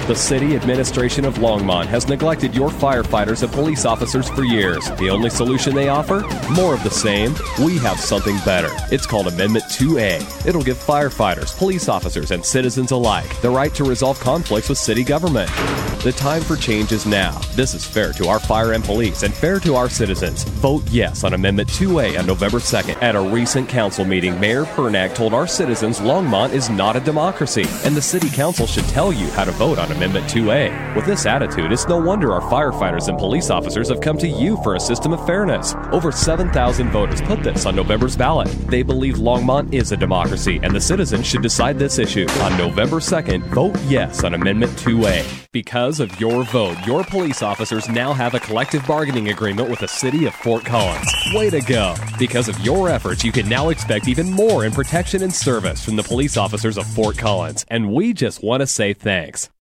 The city administration of Longmont has neglected your firefighters and police officers for years. The only solution they offer? More of the same. We have something better. It's called Amendment 2A. It'll give firefighters, police officers, and citizens alike the right to resolve conflicts with city government. The time for change is now. This is fair to our fire and police and fair to our citizens. Vote yes on Amendment 2A on November 2nd. At a recent council meeting, Mayor Pernak told our citizens Longmont is not a democracy, and the city council should tell you how to vote on Amendment 2A. With this attitude, it's no wonder our firefighters and police officers have come to you for a system of fairness. Over 7,000 voters put this on November's ballot. They believe Longmont is a democracy, and the citizens should decide this issue. On November 2nd, vote yes on Amendment 2A. Because of your vote, your police officers now have a collective bargaining agreement with the city of Fort Collins. Way to go! Because of your efforts, you can now expect even more in protection and service from the police officers of Fort Collins. And we just want to say thanks.